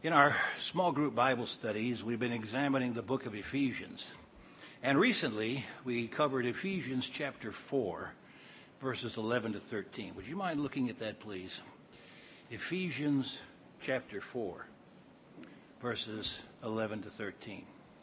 In our small group Bible studies, we've been examining the book of Ephesians. And recently, we covered Ephesians chapter 4, verses 11 to 13. Would you mind looking at that, please? Ephesians chapter 4, verses 11 to 13.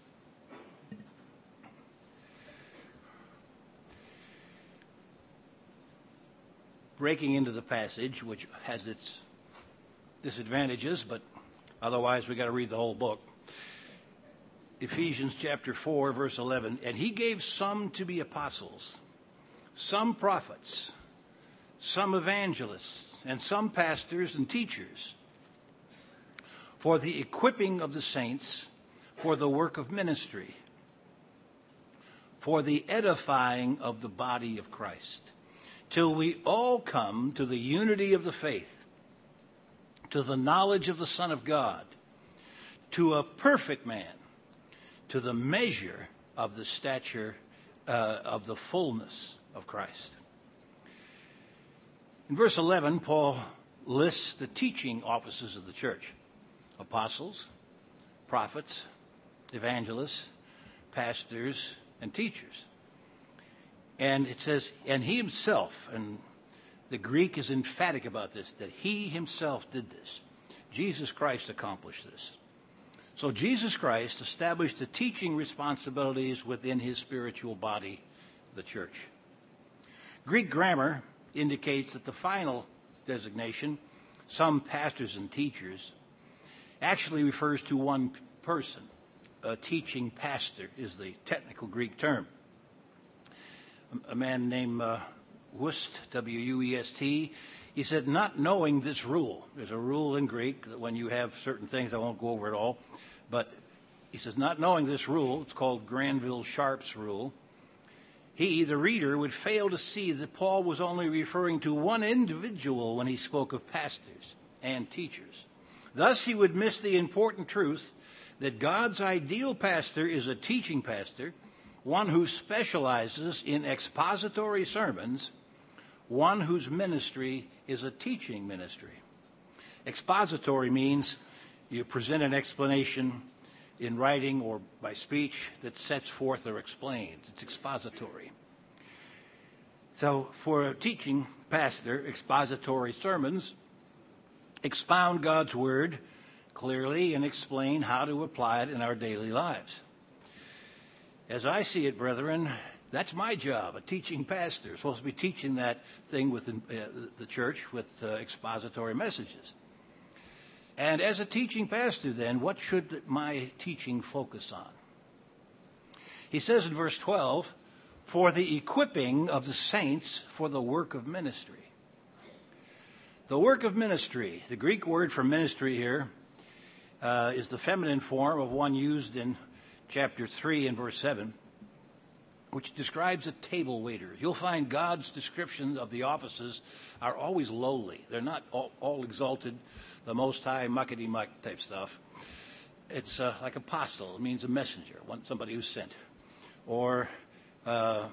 Breaking into the passage, which has its disadvantages, but otherwise we got to read the whole book. Ephesians chapter 4, verse 11. And he gave some to be apostles, some prophets, some evangelists, and some pastors and teachers, for the equipping of the saints, for the work of ministry, for the edifying of the body of Christ, till we all come to the unity of the faith, to the knowledge of the Son of God, to a perfect man, to the measure of the stature of the fullness of Christ. In verse 11, Paul lists the teaching offices of the church: apostles, prophets, evangelists, pastors, and teachers. And it says, and he himself, and the Greek is emphatic about this, that he himself did this. Jesus Christ accomplished this. So Jesus Christ established the teaching responsibilities within his spiritual body, the church. Greek grammar indicates that the final designation, some pastors and teachers, actually refers to one person. A teaching pastor is the technical Greek term. A man named Wust, W-U-E-S-T, he said, not knowing this rule. There's a rule in Greek that when you have certain things, I won't go over it all, but he says, not knowing this rule, it's called Granville-Sharp's rule, he, the reader, would fail to see that Paul was only referring to one individual when he spoke of pastors and teachers. Thus, he would miss the important truth that God's ideal pastor is a teaching pastor, one who specializes in expository sermons, one whose ministry is a teaching ministry. Expository means you present an explanation in writing or by speech that sets forth or explains. It's expository. So for a teaching pastor, expository sermons expound God's word clearly and explain how to apply it in our daily lives. As I see it, brethren, that's my job, a teaching pastor. Supposed to be teaching that thing within the church with expository messages. And as a teaching pastor, then, what should my teaching focus on? He says in verse 12, for the equipping of the saints for the work of ministry. The work of ministry, the Greek word for ministry here, is the feminine form of one used in chapter 3 and verse 7, which describes a table waiter. You'll find God's descriptions of the offices are always lowly. They're not all exalted, the Most High, muckety-muck type stuff. It's like apostle. It means a messenger, somebody who's sent. Or the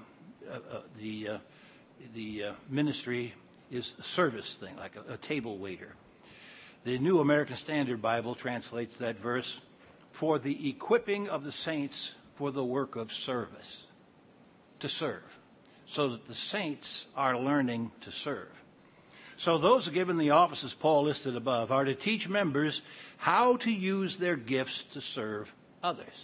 ministry is a service thing, like a table waiter. The New American Standard Bible translates that verse, for the equipping of the saints for the work of service, to serve, so that the saints are learning to serve. So those given the offices Paul listed above are to teach members how to use their gifts to serve others.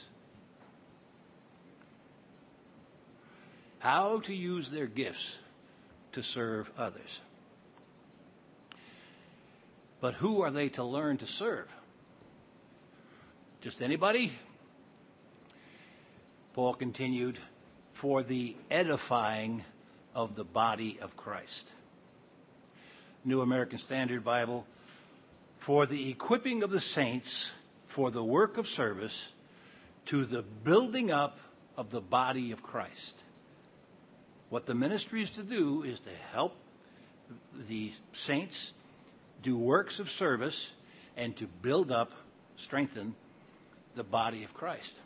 How to use their gifts to serve others. But who are they to learn to serve? Just anybody? Paul continued, for the edifying of the body of Christ. New American Standard Bible, for the equipping of the saints for the work of service to the building up of the body of Christ. What the ministry is to do is to help the saints do works of service and to build up, strengthen the body of Christ.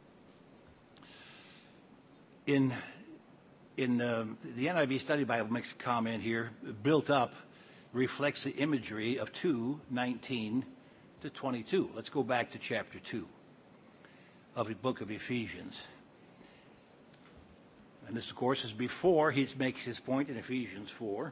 In the NIV Study Bible makes a comment here, built up reflects the imagery of 2:19 to 22. Let's go back to chapter 2 of the book of Ephesians. And this, of course, is before he makes his point in Ephesians 4.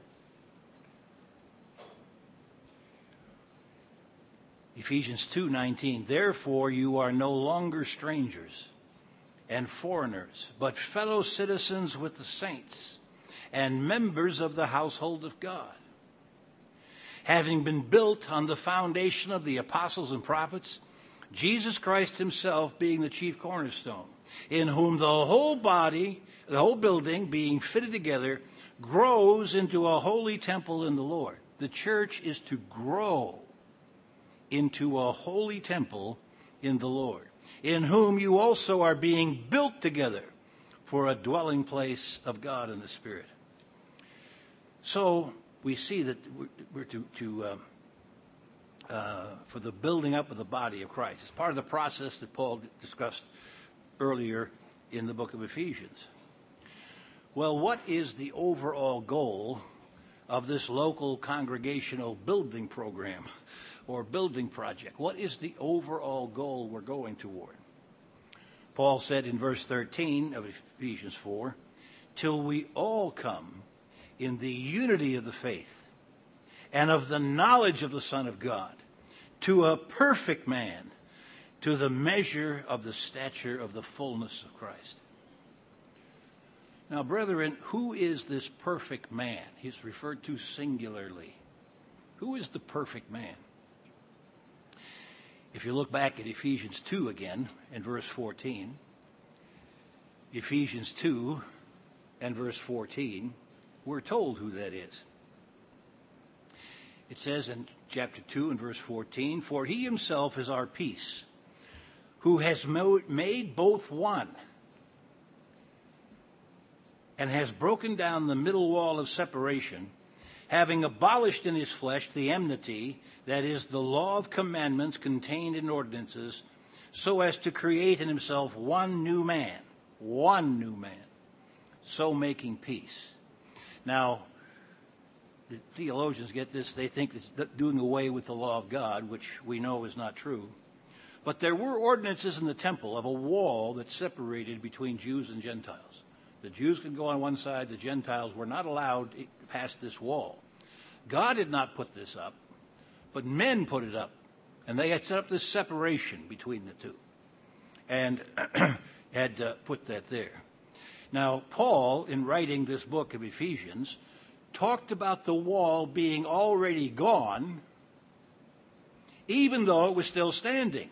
Ephesians 2:19, therefore you are no longer strangers and foreigners, but fellow citizens with the saints and members of the household of God, having been built on the foundation of the apostles and prophets, Jesus Christ himself being the chief cornerstone, in whom the whole building being fitted together grows into a holy temple in the Lord. The church is to grow into a holy temple in the Lord, in whom you also are being built together for a dwelling place of God in the Spirit. So we see that we're for the building up of the body of Christ. It's part of the process that Paul discussed earlier in the book of Ephesians. Well, what is the overall goal of this local congregational building program or building project? What is the overall goal we're going toward? Paul said in verse 13 of Ephesians 4, till we all come in the unity of the faith and of the knowledge of the Son of God, to a perfect man, to the measure of the stature of the fullness of Christ. Now, brethren, who is this perfect man? He's referred to singularly. Who is the perfect man? If you look back at Ephesians 2 again, in verse 14, Ephesians 2 and verse 14, we're told who that is. It says in chapter 2 and verse 14, for he himself is our peace, who has made both one, and has broken down the middle wall of separation, having abolished in his flesh the enmity, that is, the law of commandments contained in ordinances, so as to create in himself one new man, so making peace. Now, the theologians get this. They think it's doing away with the law of God, which we know is not true. But there were ordinances in the temple of a wall that separated between Jews and Gentiles. The Jews could go on one side. The Gentiles were not allowed past this wall. God had not put this up, but men put it up. And they had set up this separation between the two and had put that there. Now, Paul, in writing this book of Ephesians, talked about the wall being already gone, even though it was still standing.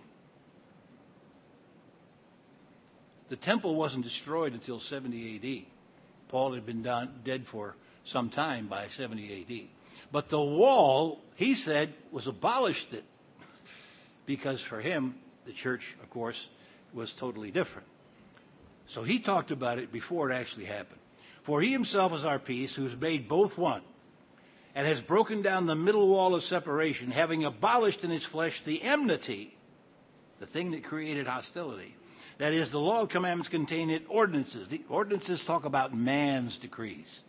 The temple wasn't destroyed until 70 A.D. Paul had been dead for some time by 70 A.D. But the wall, he said, was abolished because for him, the church, of course, was totally different. So he talked about it before it actually happened. For he himself is our peace, who has made both one, and has broken down the middle wall of separation, having abolished in his flesh the enmity, the thing that created hostility. That is, the law of commandments contained in ordinances. The ordinances talk about man's decrees.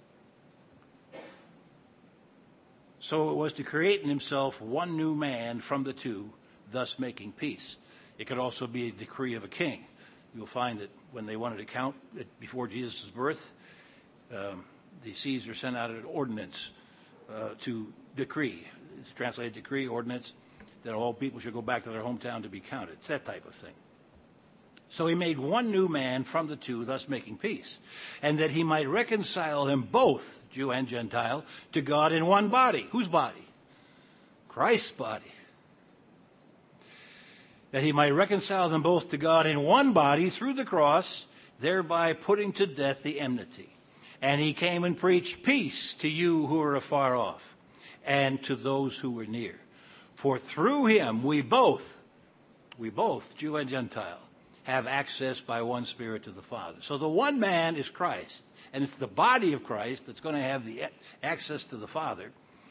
So it was to create in himself one new man from the two, thus making peace. It could also be a decree of a king. You'll find that when they wanted to count it before Jesus' birth, the Caesar sent out an ordinance to decree. It's translated decree, ordinance, that all people should go back to their hometown to be counted. It's that type of thing. So he made one new man from the two, thus making peace, and that he might reconcile them both, Jew and Gentile, to God in one body. Whose body? Christ's body. That he might reconcile them both to God in one body through the cross, thereby putting to death the enmity. And he came and preached peace to you who are afar off, and to those who were near. For through him we both, Jew and Gentile, have access by one Spirit to the Father. So the one man is Christ, and it's the body of Christ that's going to have the access to the Father.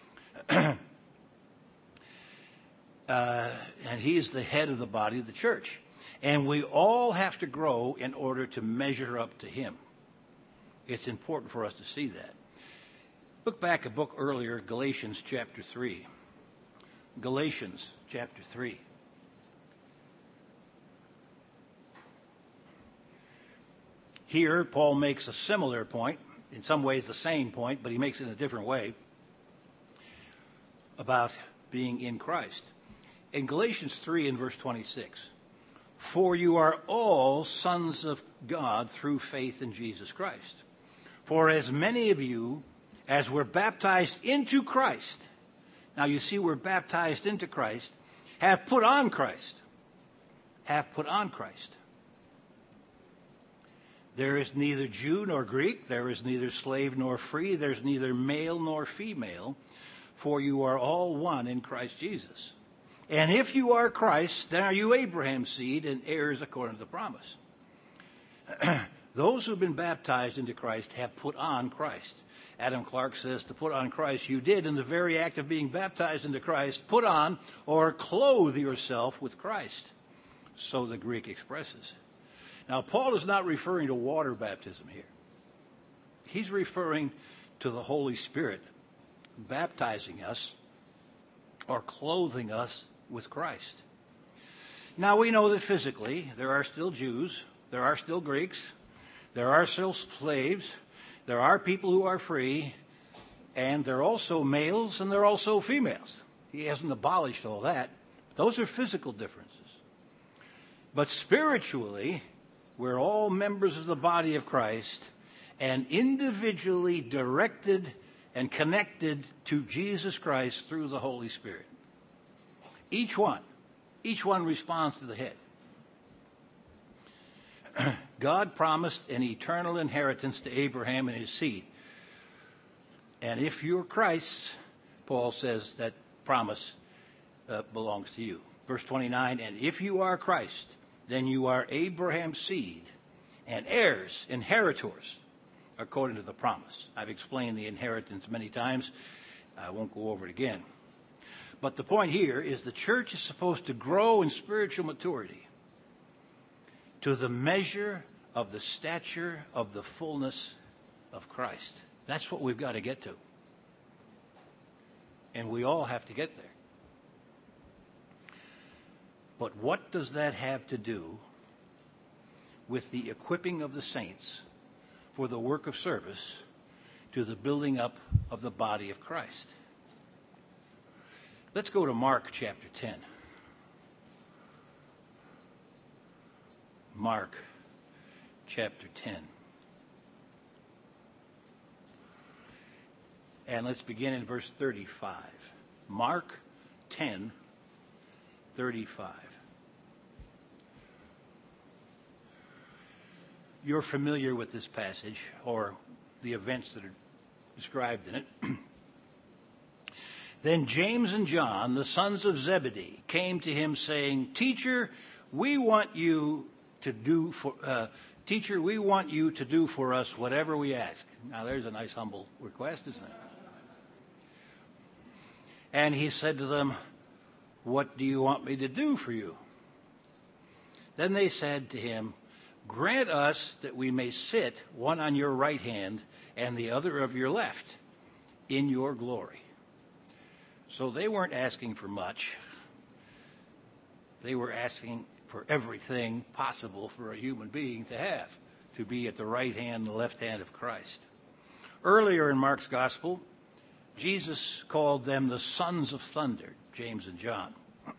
And he is the head of the body of the church. And we all have to grow in order to measure up to him. It's important for us to see that. Look back a book earlier, Galatians chapter 3. Galatians chapter 3. Here, Paul makes a similar point, in some ways the same point, but he makes it in a different way, about being in Christ. In Galatians 3 and verse 26, for you are all sons of God through faith in Jesus Christ. For as many of you as were baptized into Christ, now you see we're baptized into Christ, have put on Christ. Have put on Christ. There is neither Jew nor Greek, there is neither slave nor free, there's neither male nor female, for you are all one in Christ Jesus. And if you are Christ, then are you Abraham's seed and heirs according to the promise. Those who have been baptized into Christ have put on Christ. Adam Clark says to put on Christ, you did in the very act of being baptized into Christ, put on or clothe yourself with Christ. So the Greek expresses. Now, Paul is not referring to water baptism here. He's referring to the Holy Spirit baptizing us or clothing us with Christ. Now, we know that physically there are still Jews, there are still Greeks, there are still slaves, there are people who are free, and there are also males and there are also females. He hasn't abolished all that. Those are physical differences. But spiritually, we're all members of the body of Christ and individually directed and connected to Jesus Christ through the Holy Spirit. Each one responds to the head. God promised an eternal inheritance to Abraham and his seed. And if you're Christ's, Paul says that promise belongs to you. Verse 29, and if you are Christ, then you are Abraham's seed and heirs, inheritors, according to the promise. I've explained the inheritance many times. I won't go over it again. But the point here is the church is supposed to grow in spiritual maturity to the measure of the stature of the fullness of Christ. That's what we've got to get to. And we all have to get there. But what does that have to do with the equipping of the saints for the work of service to the building up of the body of Christ? Let's go to Mark chapter 10. Mark chapter 10. And let's begin in verse 35. Mark 10, 35. You're familiar with this passage or the events that are described in it. Then James and John, the sons of Zebedee, came to him saying, Teacher, we want you to do for us whatever we ask. Now there's a nice humble request, isn't it? And he said to them, What do you want me to do for you? Then they said to him, Grant us that we may sit, one on your right hand and the other of your left, in your glory. So they weren't asking for much. They were asking for everything possible for a human being to have, to be at the right hand and the left hand of Christ. Earlier in Mark's gospel, Jesus called them the sons of thunder, James and John.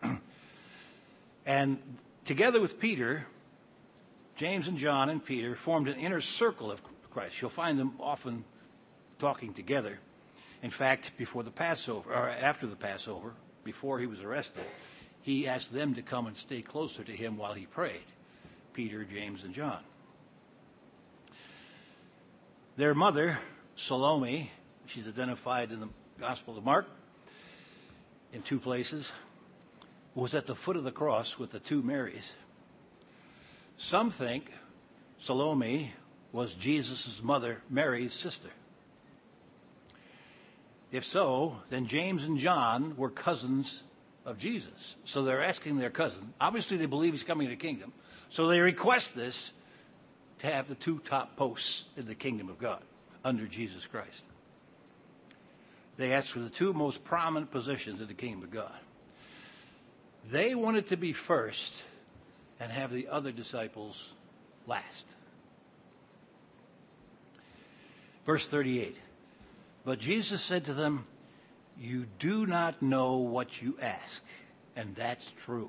And together with Peter, James and John and Peter formed an inner circle of Christ. You'll find them often talking together. In fact, before the Passover, or after the Passover, before he was arrested, he asked them to come and stay closer to him while he prayed. Peter, James, and John. Their mother, Salome, she's identified in the Gospel of Mark in two places, was at the foot of the cross with the two Marys. Some think Salome was Jesus' mother, Mary's sister. If so, then James and John were cousins of Jesus. So they're asking their cousin. Obviously, they believe he's coming to the kingdom. So they request this to have the two top posts in the kingdom of God under Jesus Christ. They asked for the two most prominent positions in the kingdom of God. They wanted to be first and have the other disciples last. Verse 38. But Jesus said to them, you do not know what you ask. And that's true.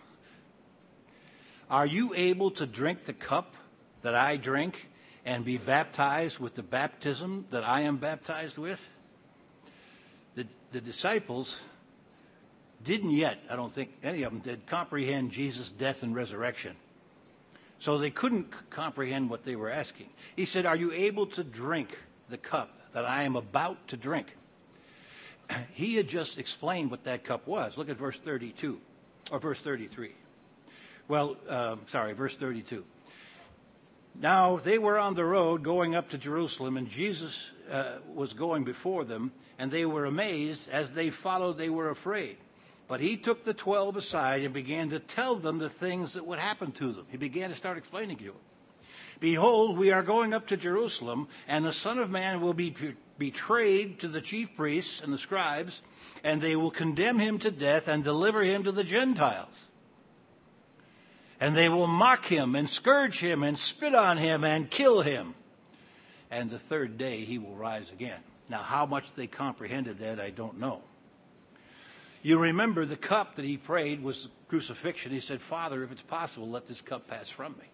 Are you able to drink the cup that I drink and be baptized with the baptism that I am baptized with? The disciples didn't yet, I don't think any of them did, comprehend Jesus' death and resurrection. So they couldn't comprehend what they were asking. He said, are you able to drink the cup that I am about to drink? He had just explained what that cup was. Look at verse 32, or verse 33. Verse 32. Now they were on the road going up to Jerusalem, and Jesus was going before them, and they were amazed. As they followed, they were afraid. But he took the 12 aside and began to tell them the things that would happen to them. He began to start explaining to them. Behold, we are going up to Jerusalem, and the Son of Man will be betrayed to the chief priests and the scribes, and they will condemn him to death and deliver him to the Gentiles. And they will mock him and scourge him and spit on him and kill him. And the third day he will rise again. Now, how much they comprehended that, I don't know. You remember the cup that he prayed was the crucifixion. He said, Father, if it's possible, let this cup pass from me.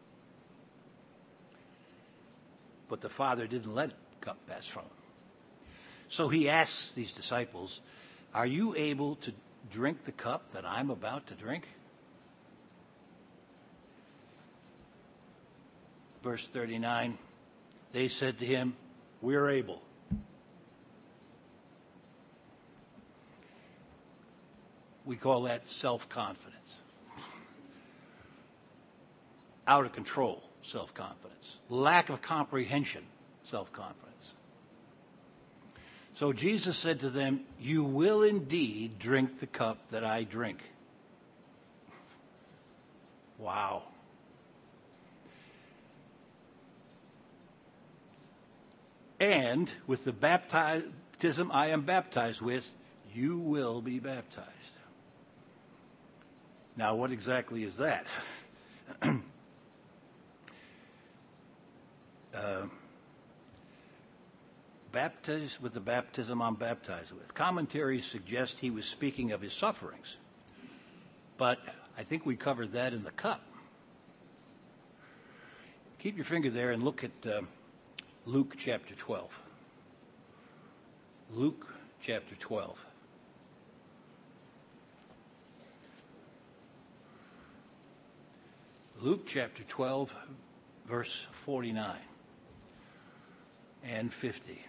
But the Father didn't let the cup pass from him. So he asks these disciples, are you able to drink the cup that I'm about to drink? Verse 39, they said to him, we're able. We call that self-confidence. Out of control self-confidence. Lack of comprehension self-confidence. So Jesus said to them, you will indeed drink the cup that I drink. Wow. And with the baptism I am baptized with, you will be baptized. Now, what exactly is that? Baptized with the baptism I'm baptized with. Commentaries suggest he was speaking of his sufferings. But I think we covered that in the cup. Keep your finger there and look at Luke chapter 12. Luke chapter 12. Luke chapter 12, verse 49 and 50.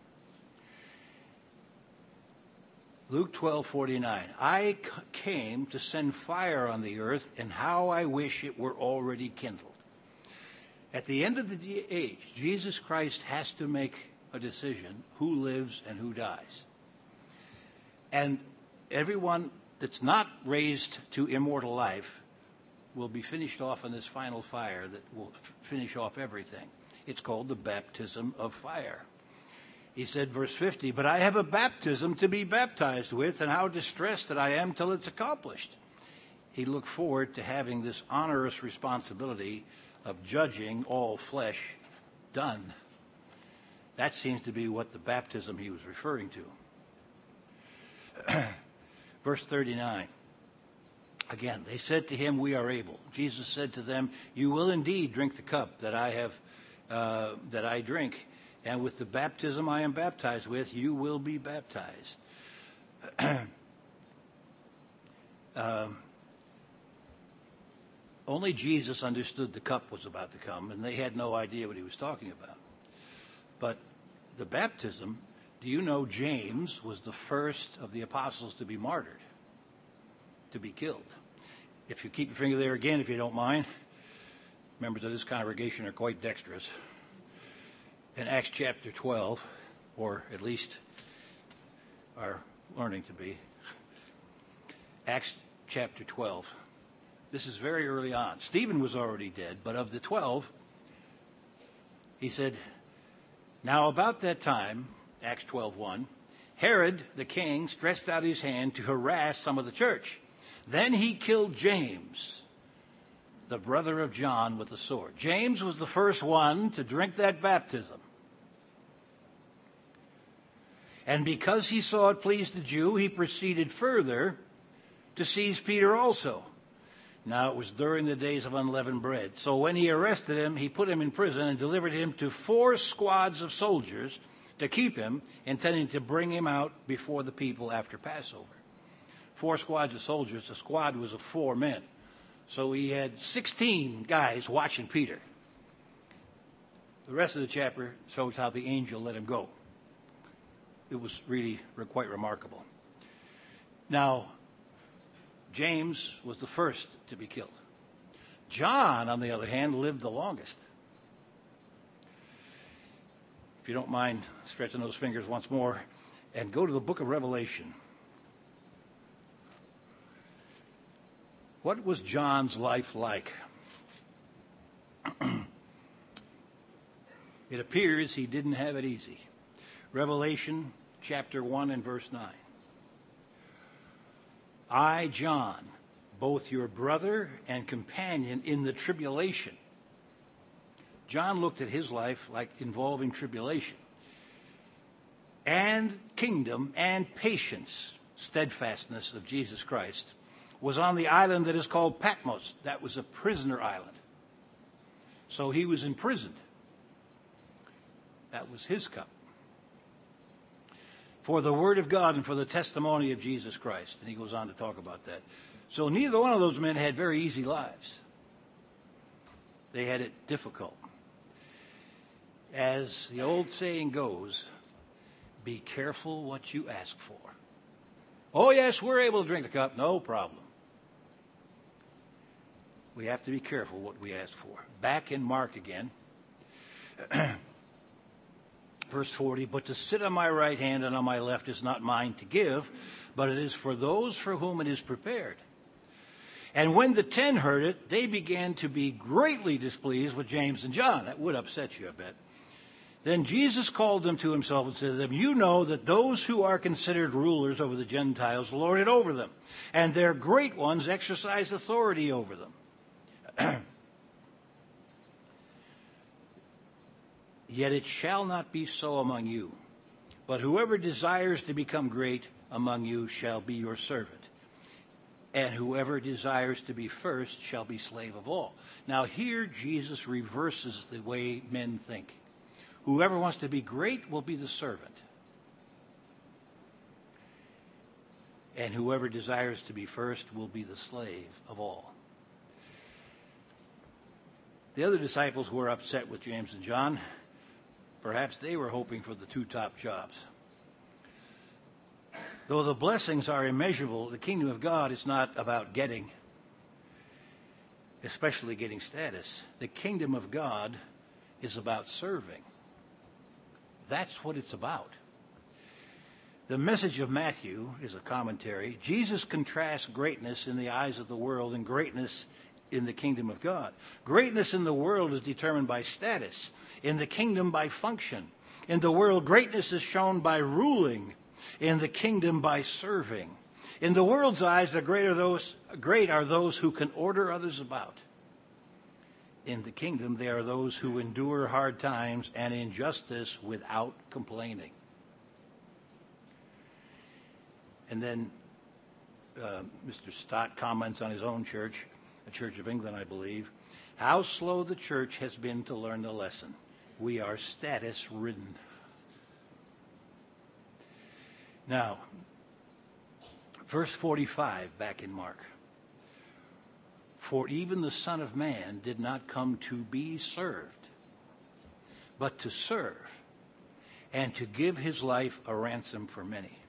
Luke 12:49. I came to send fire on the earth, and how I wish it were already kindled. At the end of the age, Jesus Christ has to make a decision who lives and who dies. And everyone that's not raised to immortal life will be finished off in this final fire that will finish off everything. It's called the baptism of fire. He said, verse 50, but I have a baptism to be baptized with, and how distressed that I am till it's accomplished. He looked forward to having this onerous responsibility of judging all flesh done. That seems to be what the baptism he was referring to. Verse 39. Again, they said to him, we are able. Jesus said to them, you will indeed drink the cup that I drink, and with the baptism I am baptized with, you will be baptized. Only Jesus understood the cup was about to come, and they had no idea what he was talking about. But the baptism, do you know James was the first of the apostles to be martyred, to be killed? If you keep your finger there again, if you don't mind. Members of this congregation are quite dexterous. In Acts chapter 12, or at least are learning to be, Acts chapter 12. This is very early on. Stephen was already dead, but of the 12, he said, now about that time, Acts 12:1, Herod the king stretched out his hand to harass some of the church. Then he killed James, the brother of John, with a sword. James was the first one to drink that baptism. And because he saw it pleased the Jew, he proceeded further to seize Peter also. Now it was during the days of unleavened bread. So when he arrested him, he put him in prison and delivered him to 4 squads of soldiers to keep him, intending to bring him out before the people after Passover. 4 squads of soldiers. A squad was of 4 men. So he had 16 guys watching Peter. The rest of the chapter shows how the angel let him go. It was really quite remarkable. Now, James was the first to be killed. John, on the other hand, lived the longest. If you don't mind stretching those fingers once more and go to the book of Revelation. What was John's life like? It appears he didn't have it easy. Revelation chapter 1 and verse 9. I, John, both your brother and companion in the tribulation. John looked at his life like involving tribulation and kingdom and patience, steadfastness of Jesus Christ, was on the island that is called Patmos. That was a prisoner island. So he was imprisoned. That was his cup. For the word of God and for the testimony of Jesus Christ. And he goes on to talk about that. So neither one of those men had very easy lives. They had it difficult. As the old saying goes, be careful what you ask for. Oh, yes, we're able to drink the cup. No problem. We have to be careful what we ask for. Back in Mark again. Verse 40, but to sit on my right hand and on my left is not mine to give, but it is for those for whom it is prepared. And when the 10 heard it, they began to be greatly displeased with James and John. That would upset you, I bet. Then Jesus called them to himself and said to them, you know that those who are considered rulers over the Gentiles lord it over them, and their great ones exercise authority over them. Yet it shall not be so among you. But whoever desires to become great among you shall be your servant. And whoever desires to be first shall be slave of all. Now here Jesus reverses the way men think. Whoever wants to be great will be the servant. And whoever desires to be first will be the slave of all. The other disciples were upset with James and John. Perhaps they were hoping for the 2 top jobs. Though the blessings are immeasurable, the kingdom of God is not about getting, especially getting status. The kingdom of God is about serving. That's what it's about. The message of Matthew is a commentary. Jesus contrasts greatness in the eyes of the world and greatness in the kingdom of God. Greatness in the world is determined by status. In the kingdom, by function. In the world, greatness is shown by ruling. In the kingdom, by serving. In the world's eyes, the great are those who can order others about. In the kingdom, they are those who endure hard times and injustice without complaining. And then Mr. Stott comments on his own church, the Church of England, I believe, how slow the church has been to learn the lesson. We are status-ridden. Now, verse 45 back in Mark. For even the Son of Man did not come to be served, but to serve, and to give his life a ransom for many.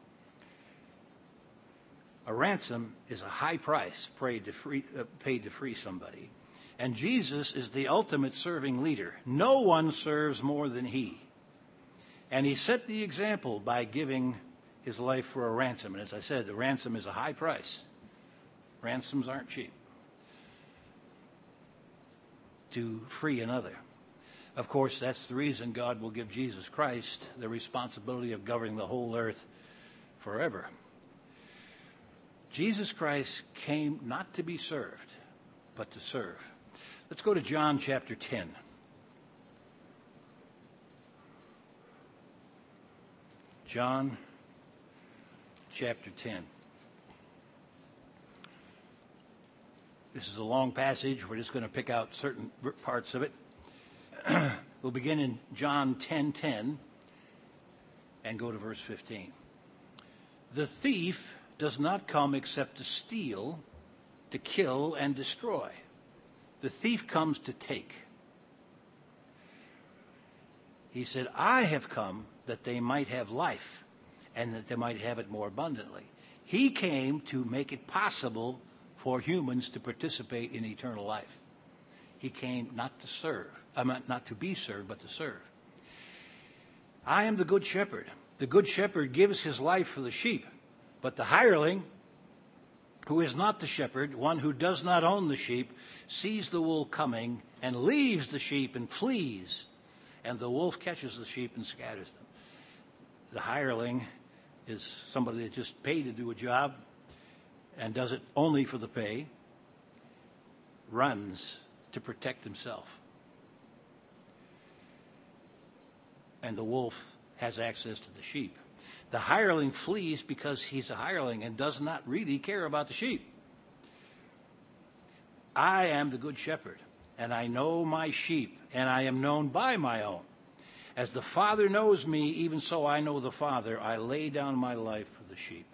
A ransom is a high price paid to free somebody. And Jesus is the ultimate serving leader. No one serves more than he. And he set the example by giving his life for a ransom. And as I said, the ransom is a high price. Ransoms aren't cheap. To free another. Of course, that's the reason God will give Jesus Christ the responsibility of governing the whole earth forever. Jesus Christ came not to be served, but to serve. Let's go to John chapter 10. John chapter 10. This is a long passage. We're just going to pick out certain parts of it. We'll begin in John 10:10 and go to verse 15. The thief does not come except to steal, to kill, and destroy. The thief comes to take. He said, I have come that they might have life and that they might have it more abundantly. He came to make it possible for humans to participate in eternal life. He came not to serve, not to be served, but to serve. I am the good shepherd. The good shepherd gives his life for the sheep, but the hireling, who is not the shepherd, one who does not own the sheep, sees the wolf coming and leaves the sheep and flees, and the wolf catches the sheep and scatters them. The hireling is somebody that's just paid to do a job and does it only for the pay, runs to protect himself. And the wolf has access to the sheep. The hireling flees because he's a hireling and does not really care about the sheep. I am the good shepherd, and I know my sheep, and I am known by my own. As the Father knows me, even so I know the Father. I lay down my life for the sheep.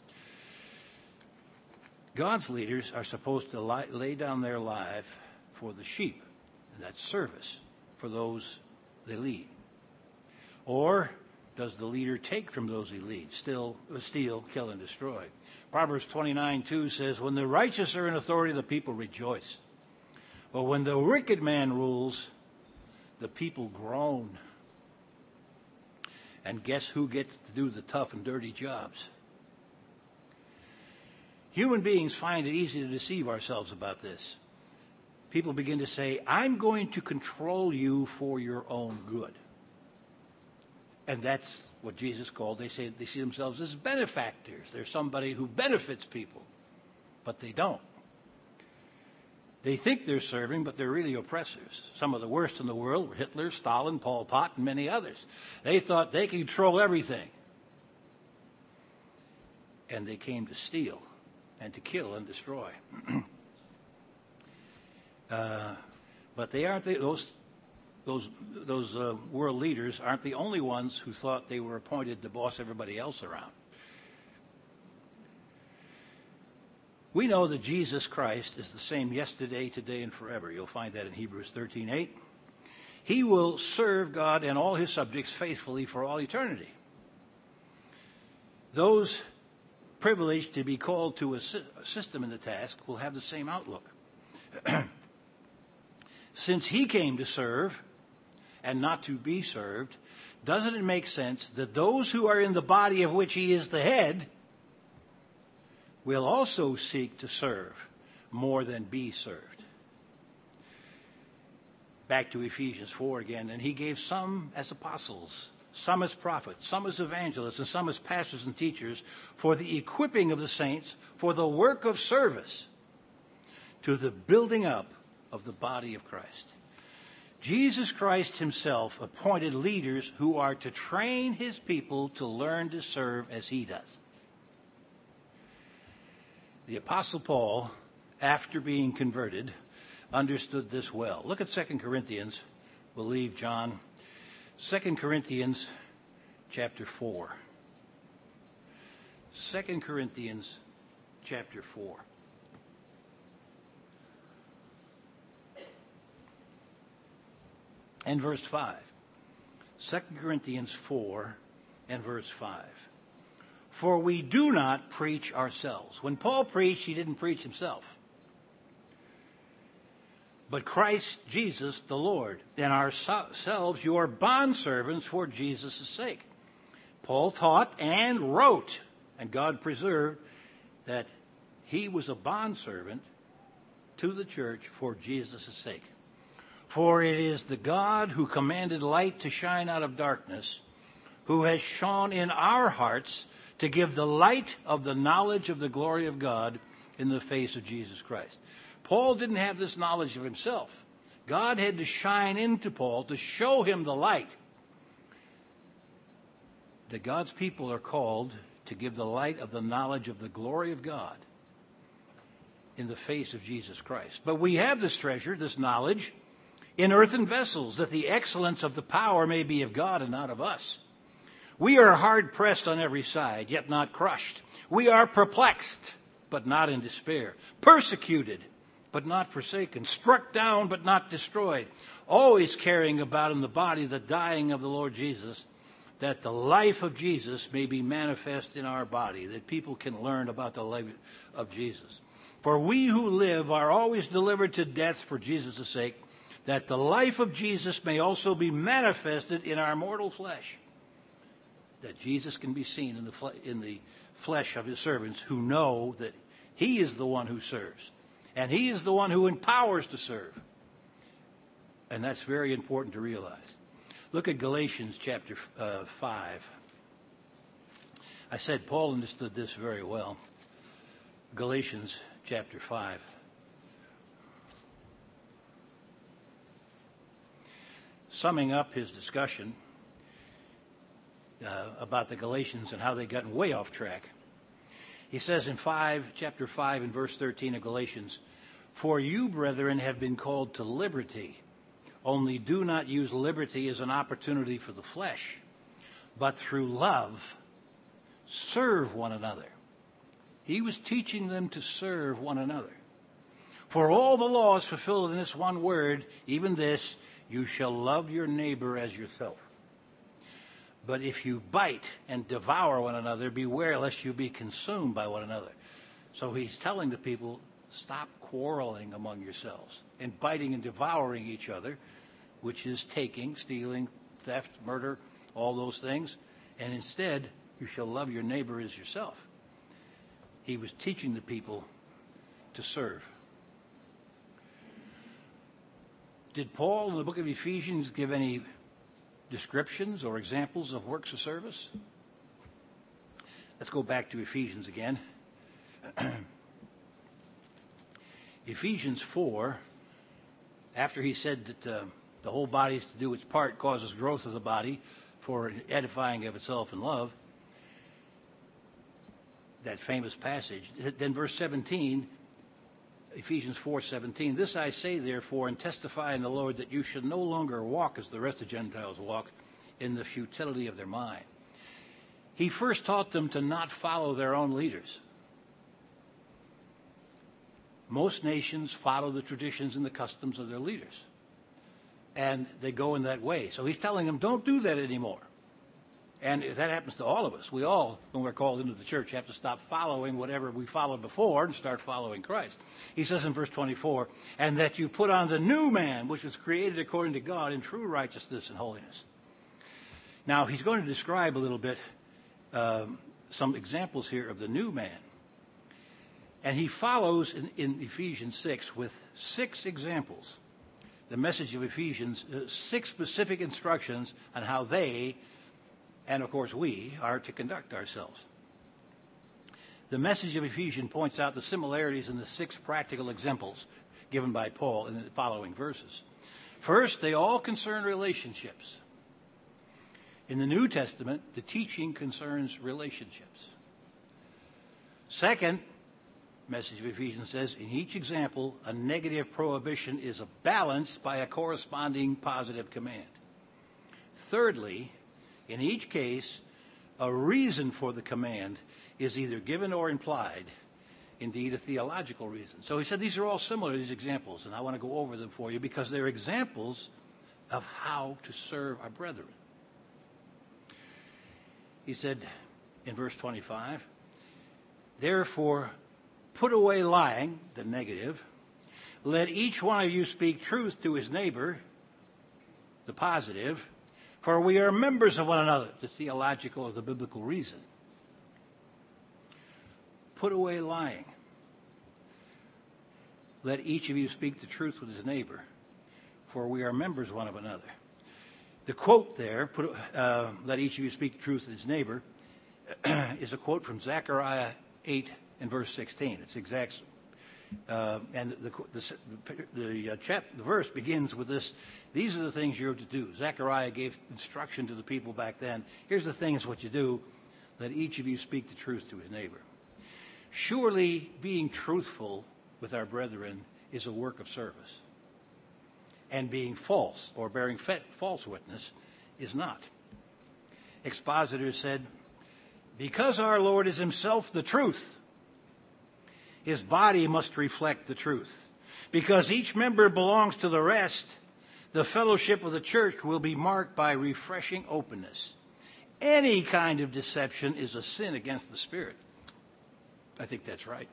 God's leaders are supposed to lay down their life for the sheep, and that's service for those they lead. Or does the leader take from those he leads, steal, kill, and destroy? Proverbs 29:2 says, when the righteous are in authority, the people rejoice. But when the wicked man rules, the people groan. And guess who gets to do the tough and dirty jobs? Human beings find it easy to deceive ourselves about this. People begin to say, I'm going to control you for your own good. And that's what Jesus called. They say they see themselves as benefactors. They're somebody who benefits people, but they don't. They think they're serving, but they're really oppressors. Some of the worst in the world were Hitler, Stalin, Pol Pot, and many others. They thought they could control everything. And they came to steal and to kill and destroy. But they aren't those world leaders aren't the only ones who thought they were appointed to boss everybody else around. We know that Jesus Christ is the same yesterday, today, and forever. You'll find that in Hebrews 13:8. He will serve God and all his subjects faithfully for all eternity. Those privileged to be called to assist him in the task will have the same outlook. Since he came to serve and not to be served, doesn't it make sense that those who are in the body of which he is the head will also seek to serve more than be served? Back to Ephesians 4 again. And he gave some as apostles, some as prophets, some as evangelists, and some as pastors and teachers for the equipping of the saints, for the work of service, to the building up of the body of Christ. Jesus Christ himself appointed leaders who are to train his people to learn to serve as he does. The Apostle Paul, after being converted, understood this well. Look at 2 Corinthians. We'll leave John. 2 Corinthians chapter 4. 2 Corinthians chapter 4. And verse 5. 2 Corinthians 4 and verse 5. For we do not preach ourselves. When Paul preached, he didn't preach himself. But Christ Jesus the Lord, and ourselves your bondservants for Jesus' sake. Paul taught and wrote, and God preserved, that he was a bondservant to the church for Jesus' sake. For it is the God who commanded light to shine out of darkness, who has shone in our hearts to give the light of the knowledge of the glory of God in the face of Jesus Christ. Paul didn't have this knowledge of himself. God had to shine into Paul to show him the light. that God's people are called to give the light of the knowledge of the glory of God in the face of Jesus Christ. But we have this treasure, this knowledge, in earthen vessels, that the excellence of the power may be of God and not of us. We are hard pressed on every side, yet not crushed. We are perplexed, but not in despair. Persecuted, but not forsaken. Struck down, but not destroyed. Always carrying about in the body the dying of the Lord Jesus, that the life of Jesus may be manifest in our body, that people can learn about the life of Jesus. For we who live are always delivered to death for Jesus' sake, that the life of Jesus may also be manifested in our mortal flesh. That Jesus can be seen in the flesh of his servants who know that he is the one who serves. And he is the one who empowers to serve. And that's very important to realize. Look at Galatians chapter 5. I said Paul understood this very well. Galatians chapter 5. Summing up his discussion about the Galatians and how they got way off track. He says in chapter 5 and verse 13 of Galatians, "For you, brethren, have been called to liberty. Only do not use liberty as an opportunity for the flesh, but through love serve one another." He was teaching them to serve one another. "For all the law is fulfilled in this one word, even this, you shall love your neighbor as yourself. But if you bite and devour one another, beware lest you be consumed by one another." So he's telling the people, stop quarreling among yourselves and biting and devouring each other, which is taking, stealing, theft, murder, all those things. And instead, you shall love your neighbor as yourself. He was teaching the people to serve. Did Paul in the book of Ephesians give any descriptions or examples of works of service? Let's go back to Ephesians again. Ephesians 4, after he said that the whole body is to do its part, causes growth of the body for edifying of itself in love, that famous passage. Then verse 17, Ephesians 4:17, "This I say therefore and testify in the Lord that you should no longer walk as the rest of Gentiles walk in the futility of their mind." He first taught them to not follow their own leaders. Most nations follow the traditions and the customs of their leaders, and they go in that way. So he's telling them, don't do that anymore. And that happens to all of us. We all, when we're called into the church, have to stop following whatever we followed before and start following Christ. He says in verse 24, "And that you put on the new man, which was created according to God in true righteousness and holiness." Now, he's going to describe a little bit some examples here of the new man. And he follows in Ephesians 6 with 6 examples. The message of Ephesians, 6 specific instructions on how they, and of course we, are to conduct ourselves. The message of Ephesians points out the similarities in the 6 practical examples given by Paul in the following verses. First, they all concern relationships. In the New Testament, the teaching concerns relationships. Second, message of Ephesians says, in each example, a negative prohibition is balanced by a corresponding positive command. Thirdly, in each case, a reason for the command is either given or implied, indeed a theological reason. So he said these are all similar, these examples, and I want to go over them for you because they're examples of how to serve our brethren. He said in verse 25, "Therefore, put away lying," the negative. "Let each one of you speak truth to his neighbor," the positive. "For we are members of one another," the theological or the biblical reason. Put away lying. Let each of you speak the truth with his neighbor, for we are members one of another. The quote there, let each of you speak the truth with his neighbor, is a quote from Zechariah 8 and verse 16. It's exact. And the verse begins with this. These are the things you're to do. Zechariah gave instruction to the people back then. Here's the things what you do. Let each of you speak the truth to his neighbor. Surely being truthful with our brethren is a work of service. And being false or bearing false witness is not. Expositors said, because our Lord is himself the truth, his body must reflect the truth. Because each member belongs to the rest, the fellowship of the church will be marked by refreshing openness. Any kind of deception is a sin against the Spirit. I think that's right.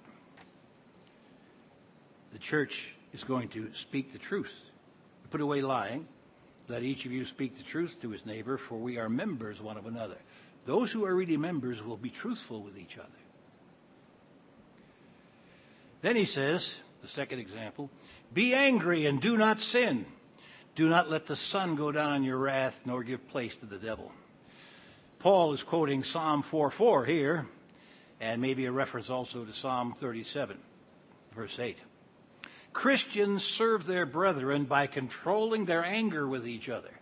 The church is going to speak the truth. Put away lying. Let each of you speak the truth to his neighbor, for we are members one of another. Those who are really members will be truthful with each other. Then he says, the second example, be angry and do not sin. Do not let the sun go down on your wrath, nor give place to the devil. Paul is quoting Psalm 4:4 here, and maybe a reference also to Psalm 37, verse 8. Christians serve their brethren by controlling their anger with each other,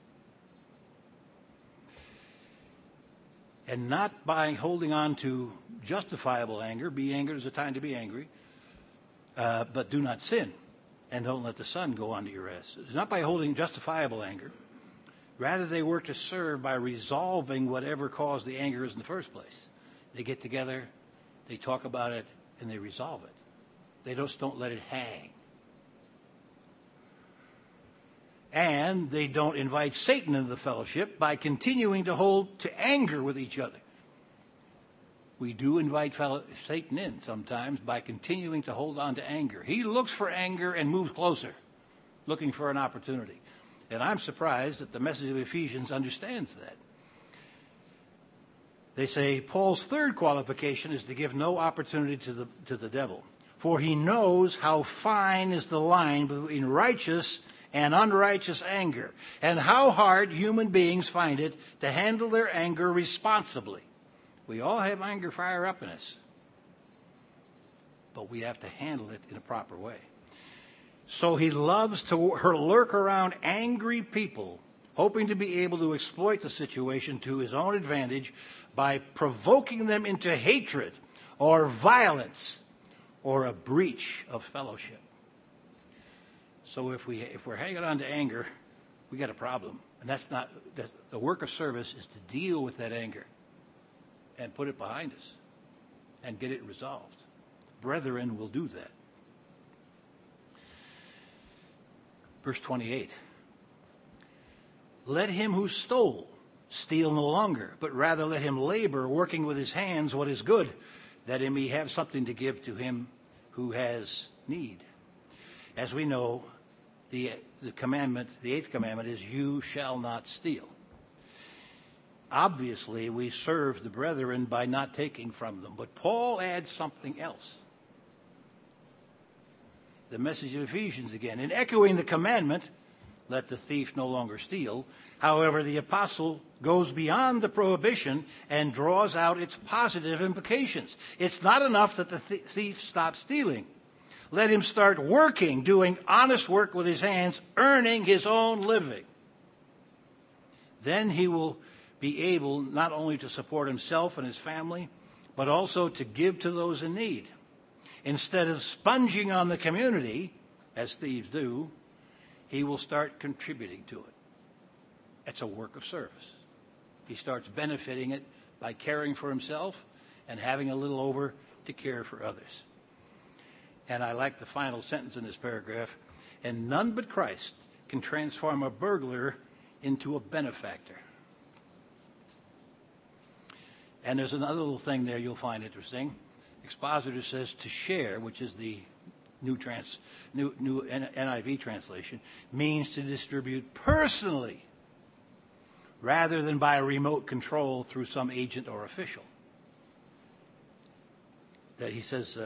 and not by holding on to justifiable anger. Be angry, there's a time to be angry, but do not sin, and don't let the sun go on to your rest. It's not by holding justifiable anger. Rather, they work to serve by resolving whatever caused the anger in the first place. They get together, they talk about it, and they resolve it. They just don't let it hang. And they don't invite Satan into the fellowship by continuing to hold to anger with each other. We do invite Satan in sometimes by continuing to hold on to anger. He looks for anger and moves closer, looking for an opportunity. And I'm surprised that the message of Ephesians understands that. They say Paul's third qualification is to give no opportunity to the devil. For he knows how fine is the line between righteous and unrighteous anger, and how hard human beings find it to handle their anger responsibly. We all have anger fire up in us, but we have to handle it in a proper way. So he loves to lurk around angry people, hoping to be able to exploit the situation to his own advantage by provoking them into hatred or violence or a breach of fellowship. So if we're hanging on to anger, we got a problem. And the work of service is to deal with that anger and put it behind us and get it resolved. Brethren will do that. Verse 28. Let him who stole steal no longer, but rather let him labor, working with his hands what is good, that he may have something to give to him who has need. As we know, the eighth commandment is, you shall not steal. Obviously, we serve the brethren by not taking from them, but Paul adds something else. The message of Ephesians again. In echoing the commandment, let the thief no longer steal, however, the apostle goes beyond the prohibition and draws out its positive implications. It's not enough that the thief stops stealing. Let him start working, doing honest work with his hands, earning his own living. Then he will be able not only to support himself and his family, but also to give to those in need. Instead of sponging on the community, as thieves do, he will start contributing to it. It's a work of service. He starts benefiting it by caring for himself and having a little over to care for others. And I like the final sentence in this paragraph. And none but Christ can transform a burglar into a benefactor. And there's another little thing there you'll find interesting. Expositor says to share, which is the new NIV translation, means to distribute personally rather than by remote control through some agent or official. That he says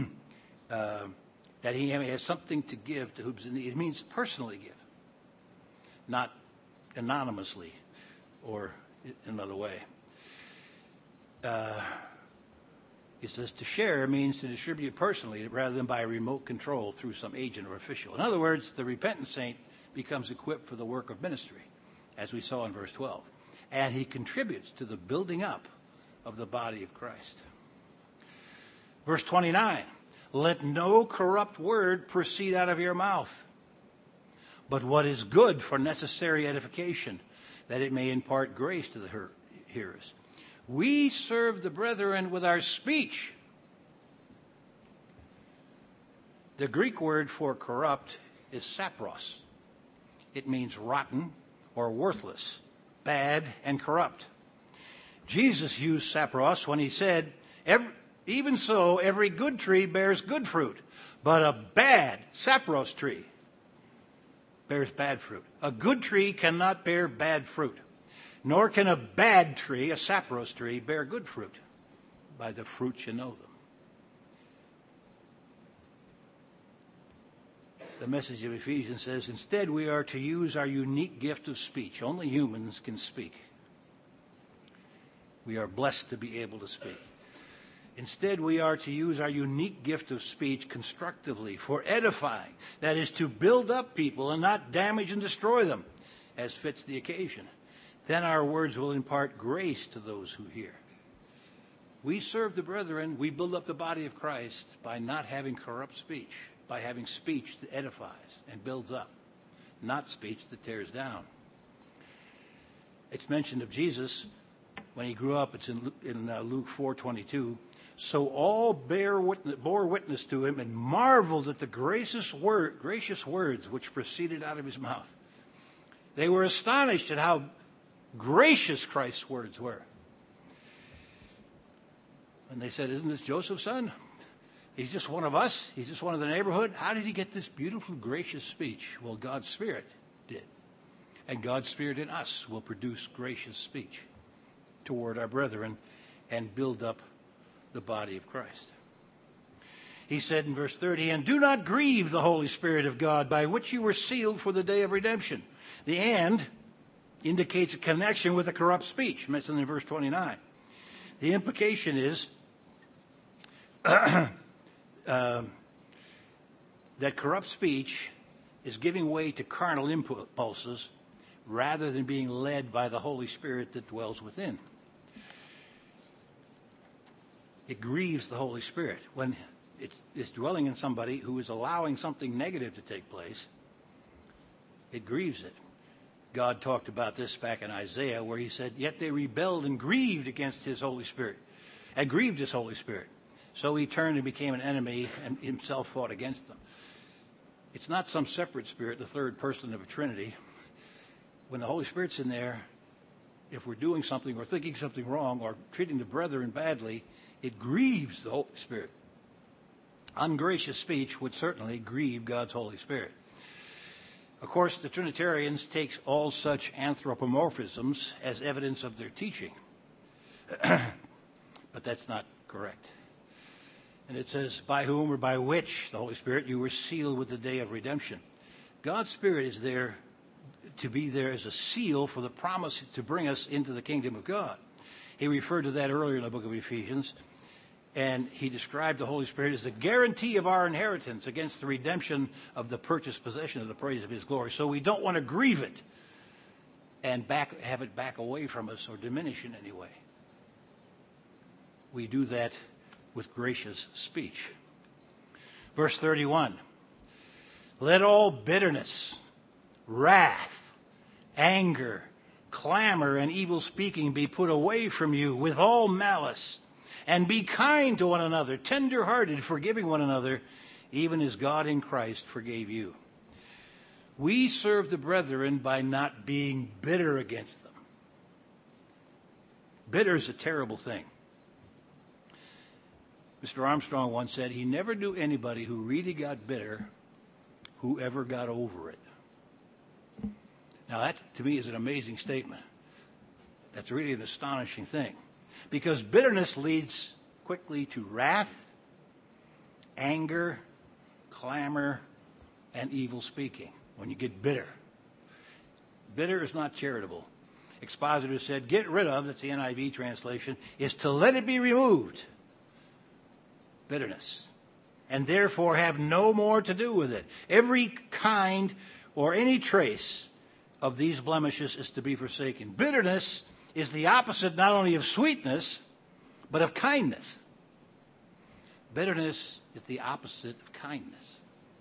that he has something to give to who's in need. It means personally give, not anonymously or in another way. He says to share means to distribute personally rather than by remote control through some agent or official. In other words, the repentant saint becomes equipped for the work of ministry, as we saw in verse 12. And he contributes to the building up of the body of Christ. Verse 29, let no corrupt word proceed out of your mouth, but what is good for necessary edification, that it may impart grace to the hearers. We serve the brethren with our speech. The Greek word for corrupt is sapros. It means rotten or worthless, bad and corrupt. Jesus used sapros when he said, even so, every good tree bears good fruit, but a bad sapros tree bears bad fruit. A good tree cannot bear bad fruit, nor can a bad tree, a sapros tree, bear good fruit. By the fruit you know them. The message of Ephesians says, instead we are to use our unique gift of speech. Only humans can speak. We are blessed to be able to speak. Instead, we are to use our unique gift of speech constructively for edifying. That is, to build up people and not damage and destroy them, as fits the occasion. Then our words will impart grace to those who hear. We serve the brethren, we build up the body of Christ by not having corrupt speech, by having speech that edifies and builds up, not speech that tears down. It's mentioned of Jesus when he grew up. It's in Luke 4:22. So all bore witness to him and marveled at the gracious words which proceeded out of his mouth. They were astonished at how gracious Christ's words were. And they said, isn't this Joseph's son? He's just one of us. He's just one of the neighborhood. How did he get this beautiful, gracious speech? Well, God's Spirit did. And God's Spirit in us will produce gracious speech toward our brethren and build up the body of Christ. He said in verse 30, and do not grieve the Holy Spirit of God, by which you were sealed for the day of redemption. The and indicates a connection with a corrupt speech, mentioned in verse 29. The implication is that corrupt speech is giving way to carnal impulses rather than being led by the Holy Spirit that dwells within. It grieves the Holy Spirit when it's dwelling in somebody who is allowing something negative to take place. It grieves it. God talked about this back in Isaiah, where he said, yet they rebelled and grieved against his Holy Spirit, and grieved his Holy Spirit. So he turned and became an enemy and himself fought against them. It's not some separate spirit, the third person of a Trinity. When the Holy Spirit's in there, if we're doing something or thinking something wrong or treating the brethren badly, it grieves the Holy Spirit. Ungracious speech would certainly grieve God's Holy Spirit. Of course, the Trinitarians take all such anthropomorphisms as evidence of their teaching. But that's not correct. And it says, by whom or by which, the Holy Spirit, you were sealed with the day of redemption. God's Spirit is there to be there as a seal for the promise to bring us into the kingdom of God. He referred to that earlier in the book of Ephesians. And he described the Holy Spirit as the guarantee of our inheritance against the redemption of the purchased possession of the praise of his glory. So we don't want to grieve it and have it back away from us or diminish in any way. We do that with gracious speech. Verse 31, let all bitterness, wrath, anger, clamor, and evil speaking be put away from you with all malice. And be kind to one another, tender-hearted, forgiving one another, even as God in Christ forgave you. We serve the brethren by not being bitter against them. Bitter is a terrible thing. Mr. Armstrong once said he never knew anybody who really got bitter who ever got over it. Now that, to me, is an amazing statement. That's really an astonishing thing. Because bitterness leads quickly to wrath, anger, clamor, and evil speaking. When you get bitter. Bitter is not charitable. Expositor said, get rid of, that's the NIV translation, is to let it be removed. bitterness, and therefore have no more to do with it. Every kind or any trace of these blemishes is to be forsaken. Bitterness is the opposite not only of sweetness, but of kindness. Bitterness is the opposite of kindness.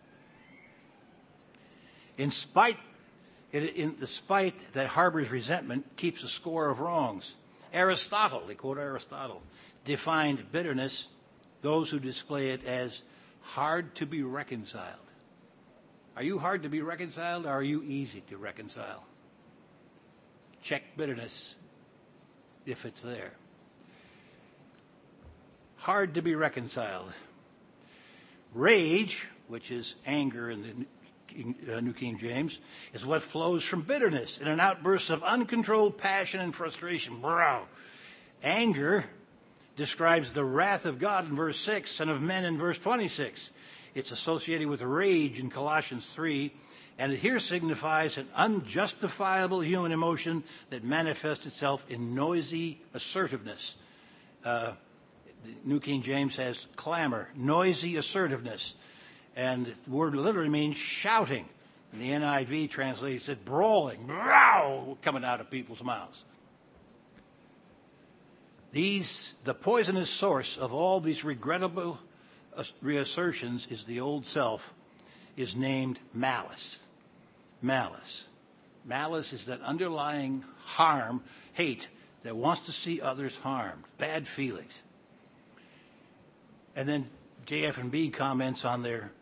In the spite that harbors resentment keeps a score of wrongs. Aristotle, they quote Aristotle, defined bitterness, those who display it, as hard to be reconciled. Are you hard to be reconciled, or are you easy to reconcile? Check bitterness if it's there. Hard to be reconciled. Rage, which is anger in the New King James, is what flows from bitterness in an outburst of uncontrolled passion and frustration. Bro. Anger describes the wrath of God in verse 6 and of men in verse 26. It's associated with rage in Colossians 3, and it here signifies an unjustifiable human emotion that manifests itself in noisy assertiveness. The New King James has clamor, noisy assertiveness. And the word literally means shouting. And the NIV translates it brawling, row, coming out of people's mouths. The poisonous source of all these regrettable reassertions is the old self, is named malice. Malice. Malice is that underlying harm, hate, that wants to see others harmed, bad feelings. And then JF&B comments on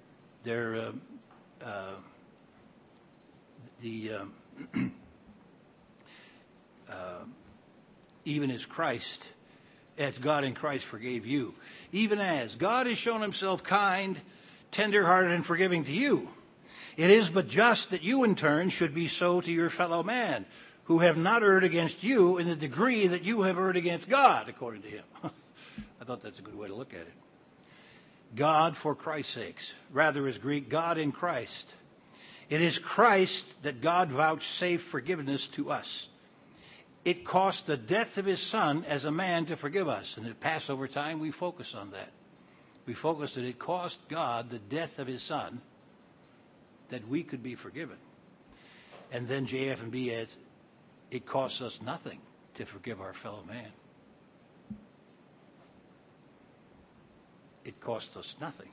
even as Christ, as God in Christ forgave you. Even as God has shown himself kind, tender-hearted, and forgiving to you. It is but just that you in turn should be so to your fellow man, who have not erred against you in the degree that you have erred against God, according to him. I thought that's a good way to look at it. God for Christ's sakes. Rather is Greek, God in Christ. It is Christ that God vouchsafed forgiveness to us. It cost the death of his son as a man to forgive us. And at Passover time, we focus on that. We focus that it cost God the death of his son that we could be forgiven. And then JF&B adds, it costs us nothing to forgive our fellow man. It cost us nothing.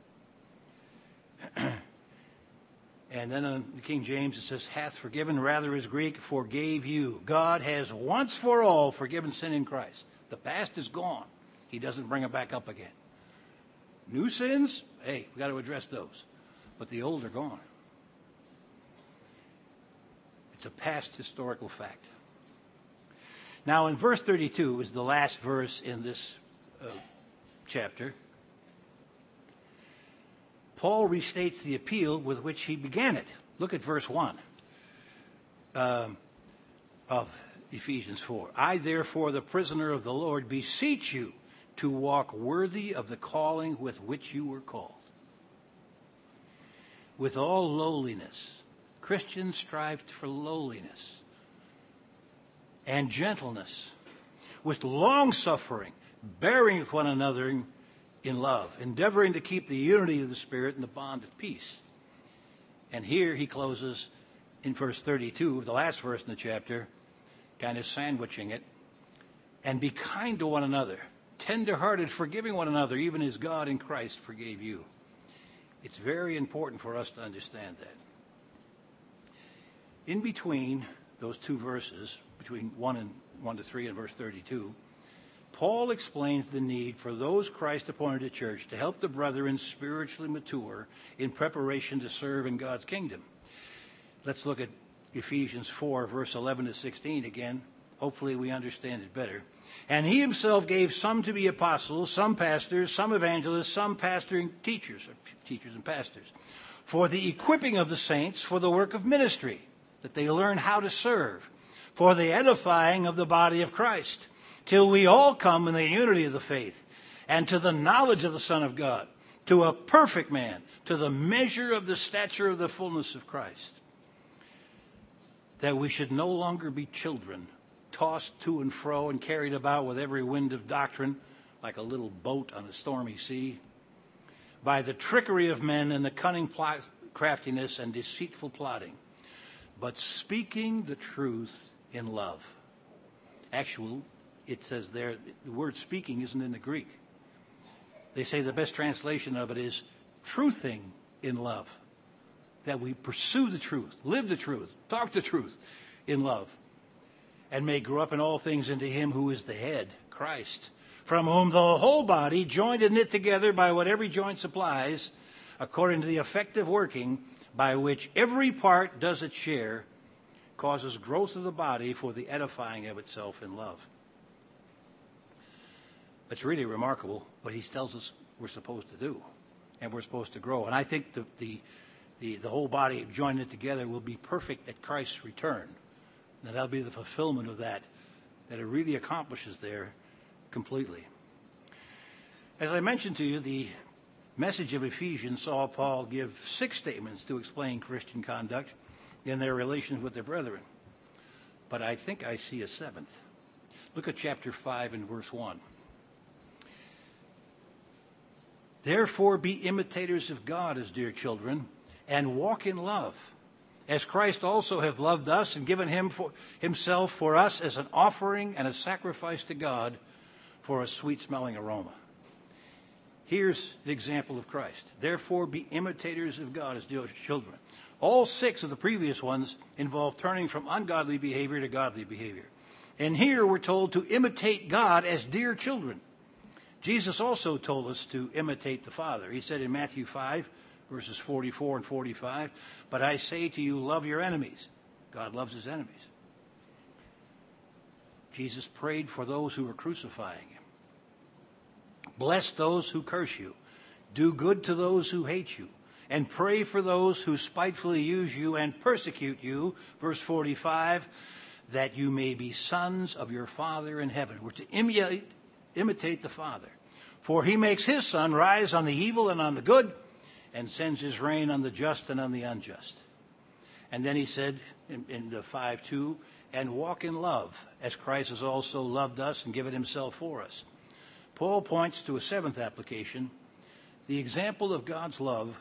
And then in the King James it says, hath forgiven, rather is Greek, forgave you. God has once for all forgiven sin in Christ. The past is gone. He doesn't bring it back up again. New sins, hey, we got to address those. But the old are gone. It's a past historical fact. Now in verse 32 is the last verse in this chapter. Paul restates the appeal with which he began it. Look at verse 1 of Ephesians 4. I, therefore, the prisoner of the Lord, beseech you to walk worthy of the calling with which you were called. With all lowliness. Christians strive for lowliness and gentleness, with long-suffering, bearing with one another in love, endeavoring to keep the unity of the Spirit in the bond of peace. And here he closes in verse 32, the last verse in the chapter, kind of sandwiching it. And be kind to one another, tender-hearted, forgiving one another, even as God in Christ forgave you. It's very important for us to understand that. In between those two verses, between 1 to 3 and verse 32, Paul explains the need for those Christ appointed to church to help the brethren spiritually mature in preparation to serve in God's kingdom. Let's look at Ephesians 4, verse 11 to 16 again. Hopefully we understand it better. And he himself gave some to be apostles, some pastors, some evangelists, some pastoring teachers and pastors, for the equipping of the saints for the work of ministry, that they learn how to serve, for the edifying of the body of Christ, till we all come in the unity of the faith and to the knowledge of the Son of God, to a perfect man, to the measure of the stature of the fullness of Christ, that we should no longer be children, tossed to and fro and carried about with every wind of doctrine like a little boat on a stormy sea, by the trickery of men and the cunning craftiness and deceitful plotting, but speaking the truth in love. Actually, it says there, the word speaking isn't in the Greek. They say the best translation of it is truthing in love. That we pursue the truth, live the truth, talk the truth in love, and may grow up in all things into him who is the head, Christ, from whom the whole body, joined and knit together by what every joint supplies, according to the effective working by which every part does its share, causes growth of the body for the edifying of itself in love. It's really remarkable what he tells us we're supposed to do, and we're supposed to grow. And I think the whole body joined it together will be perfect at Christ's return. And that'll be the fulfillment of that it really accomplishes there completely. As I mentioned to you, the message of Ephesians saw Paul give 6 statements to explain Christian conduct in their relations with their brethren. But I think I see a 7th. Look at chapter 5 and verse 1. Therefore be imitators of God as dear children, and walk in love, as Christ also hath loved us and given himself for us as an offering and a sacrifice to God for a sweet-smelling aroma. Here's an example of Christ. Therefore be imitators of God as dear children. All 6 of the previous ones involve turning from ungodly behavior to godly behavior. And here we're told to imitate God as dear children. Jesus also told us to imitate the Father. He said in Matthew 5, verses 44 and 45, but I say to you, love your enemies. God loves his enemies. Jesus prayed for those who were crucifying him. Bless those who curse you. Do good to those who hate you. And pray for those who spitefully use you and persecute you. Verse 45, that you may be sons of your Father in heaven. We're to imitate the Father. For he makes his sun rise on the evil and on the good, and sends his rain on the just and on the unjust. And then he said in the 5:2, and walk in love, as Christ has also loved us and given himself for us. Paul points to a 7th application, the example of God's love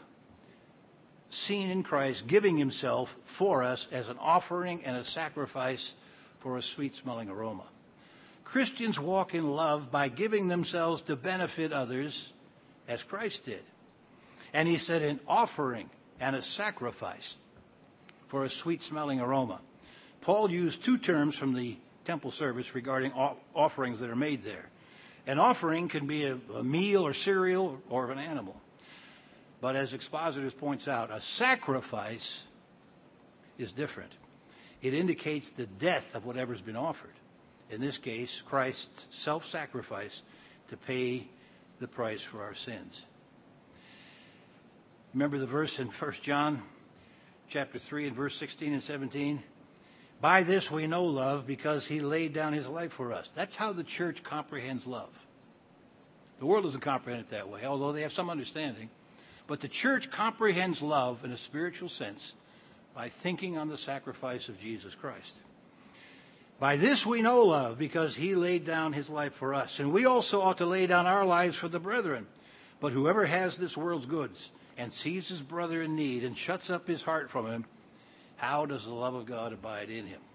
seen in Christ giving himself for us as an offering and a sacrifice for a sweet-smelling aroma. Christians walk in love by giving themselves to benefit others as Christ did. And he said an offering and a sacrifice for a sweet-smelling aroma. Paul used 2 terms from the temple service regarding offerings that are made there. An offering can be a meal or cereal or an animal. But as Expositors points out, a sacrifice is different. It indicates the death of whatever's been offered. In this case, Christ's self-sacrifice to pay the price for our sins. Remember the verse in 1 John chapter 3 and verse 16 and 17? By this we know love, because he laid down his life for us. That's how the church comprehends love. The world doesn't comprehend it that way, although they have some understanding. But the church comprehends love in a spiritual sense by thinking on the sacrifice of Jesus Christ. By this we know love, because he laid down his life for us. And we also ought to lay down our lives for the brethren. But whoever has this world's goods and sees his brother in need and shuts up his heart from him, how does the love of God abide in him?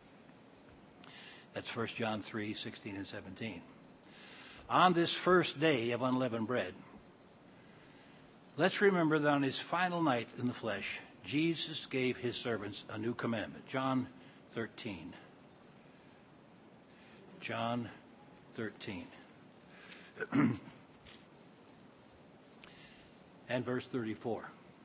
That's 1 John 3, 16 and 17. On this first day of unleavened bread, let's remember that on his final night in the flesh, Jesus gave his servants a new commandment. John 13. John 13. And verse 34.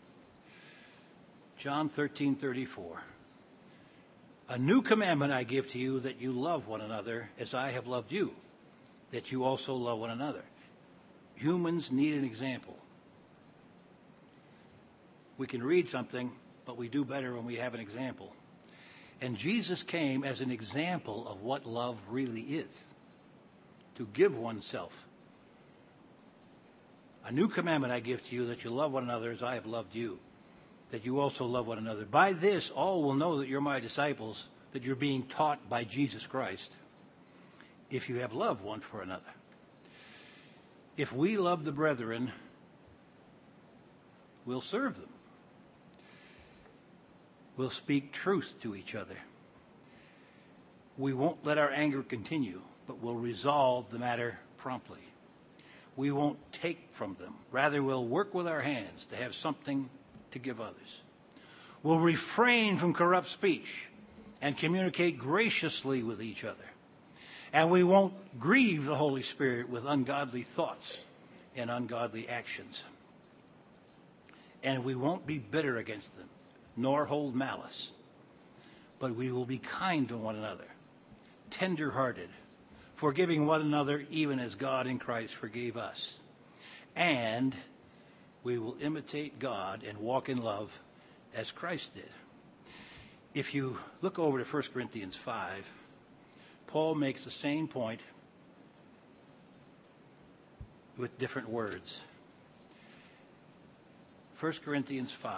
John 13:34. A new commandment I give to you, that you love one another as I have loved you, that you also love one another. Humans need an example. We can read something, but we do better when we have an example. And Jesus came as an example of what love really is, to give oneself. A new commandment I give to you, that you love one another as I have loved you, that you also love one another. By this, all will know that you're my disciples, that you're being taught by Jesus Christ, if you have love one for another. If we love the brethren, we'll serve them. We'll speak truth to each other. We won't let our anger continue, but we'll resolve the matter promptly. We won't take from them. Rather, we'll work with our hands to have something to give others. We'll refrain from corrupt speech and communicate graciously with each other. And we won't grieve the Holy Spirit with ungodly thoughts and ungodly actions. And we won't be bitter against them, nor hold malice. But we will be kind to one another, tender-hearted, forgiving one another even as God in Christ forgave us. And we will imitate God and walk in love as Christ did. If you look over to 1 Corinthians 5, Paul makes the same point with different words. 1 Corinthians 5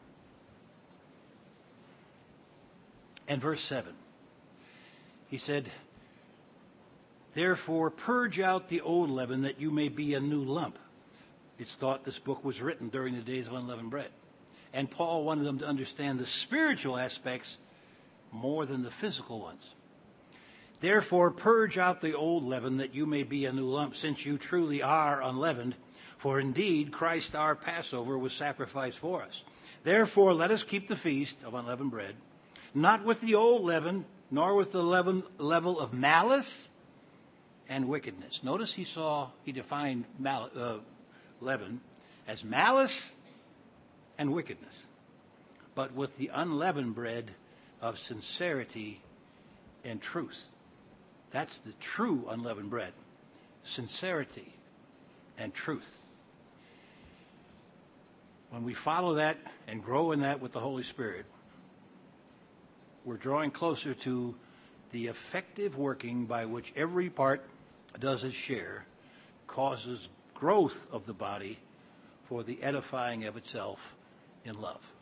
and verse 7. He said, "Therefore purge out the old leaven, that you may be a new lump." It's thought this book was written during the days of unleavened bread. And Paul wanted them to understand the spiritual aspects more than the physical ones. "Therefore purge out the old leaven, that you may be a new lump, since you truly are unleavened. For indeed Christ our Passover was sacrificed for us. Therefore let us keep the feast of unleavened bread, not with the old leaven, nor with the level of malice and wickedness." Notice he defined leaven as malice and wickedness, but with the unleavened bread of sincerity and truth. That's the true unleavened bread, sincerity and truth. When we follow that and grow in that with the Holy Spirit, we're drawing closer to the effective working by which every part does its share, causes growth of the body for the edifying of itself in love.